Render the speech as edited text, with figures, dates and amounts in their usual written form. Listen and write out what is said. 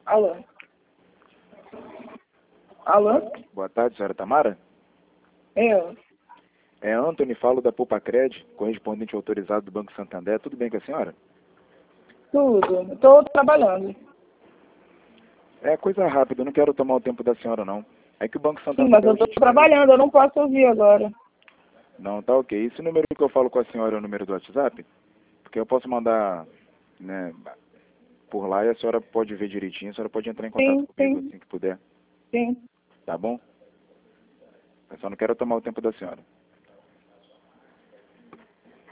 Alô? Alô? Boa tarde, senhora Tamara. Eu? É Antony, falo da Poupa-Cred, correspondente autorizado do Banco Santander. Tudo bem com a senhora? Tudo. Estou trabalhando. É coisa rápida, eu não quero tomar o tempo da senhora, não. É que o Banco Sim, Santander... mas eu estou trabalhando, eu não posso ouvir agora. Não, tá ok. Esse número que eu falo com a senhora é o número do WhatsApp? Porque eu posso mandar, né, por lá e a senhora pode ver direitinho, a senhora pode entrar em contato Sim, comigo sim, assim que puder. sim. Tá bom? Eu só não quero tomar o tempo da senhora.